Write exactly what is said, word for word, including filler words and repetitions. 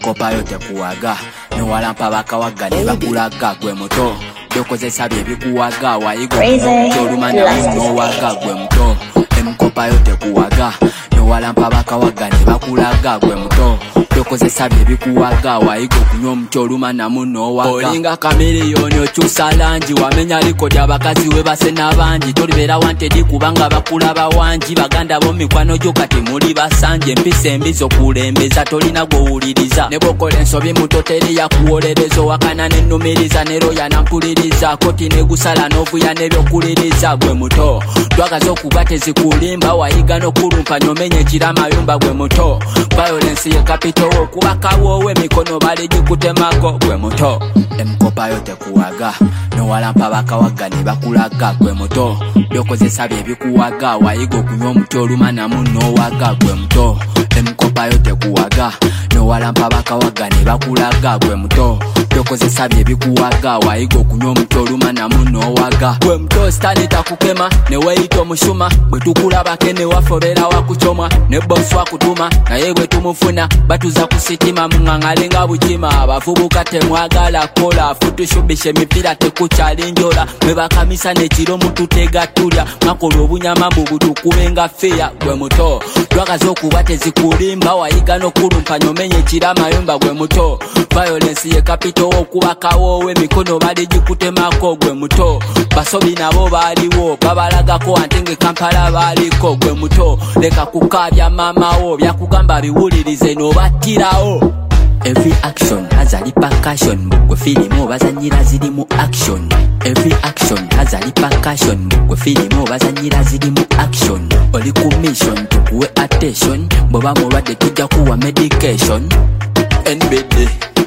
Emkopa yote kuwaga Newalampa bakawaga ne bakulaga gwe muto Byokozesa bye bikuwaga wayigo Tolumanya unowaga gwe muto Emkopa yote kuwaga Newalampa bakawaga ne bakulaga gwe muto Byokozesa bye bikuwaga wayigo kunywa omutoluma namu nowaga Olinga kamiliyoni okyusa langi wamenya likodi abakazi we basena bangi tolibera wanted kubanga bakulaba wangi baganda bomikwano gyo kati muli basanje empisa embizo kulembeza tolina gwowuliriza ne bokola ensobi muto teri yakuwolereza wakana n'ennumiriza nero yanampuliriza koti negusala n'ovuya n'ebyokuliriza gwe muto twagaza okuba tezikulimba wayiga n'okulumpa nyomenye ekiramayumba gwe muto violence ye capital okubakawowe emikono bali gikutemako gwe muto Emkopa yote kuwaga Newalampa bakawaga ne bakulaga gwe muto Byokozesa bye bikuwaga wayiga okunywa omutoluma namu nowaga gwe muto Emkopa yote kuwaga Newalampa bakawaga ne bakulaga gwe muto Byokozesa bye bikuwaga wayiga okunywa omutoluma namu nowaga gwe muto stani takukema ne weyita omushuma bwe tukulabake ne wafobera wakuchomwa ne boss wakutuma naye bwe tumufuna batuza kusitima mungangale nga bukima abavubuka temwagala kola futushubisha emipira tekuchalinjola mwe bakamisa nekiro mututega tulya makola obunyama bubutukubenga feya gwe muto twagaza okuba tezikulimba wayiga n'okulumpa nyomenye ekiramayumba gwe muto violence ye capital okubakawowe emikono bali gikutemako gwe muto basobi nabo baaliwo babalagako antenge Kampala baliko gwe muto leka kukabya mamawo byakugamba biwulirize nobattirawo Every action has a repercussion Bugwe filimu bazanyira ziri mu action Every action has a repercussion Bugwe filimu bazanyira ziri mu action Oli ku mission tukuwe attention Boba mulwadde tujja kuwa medication N B D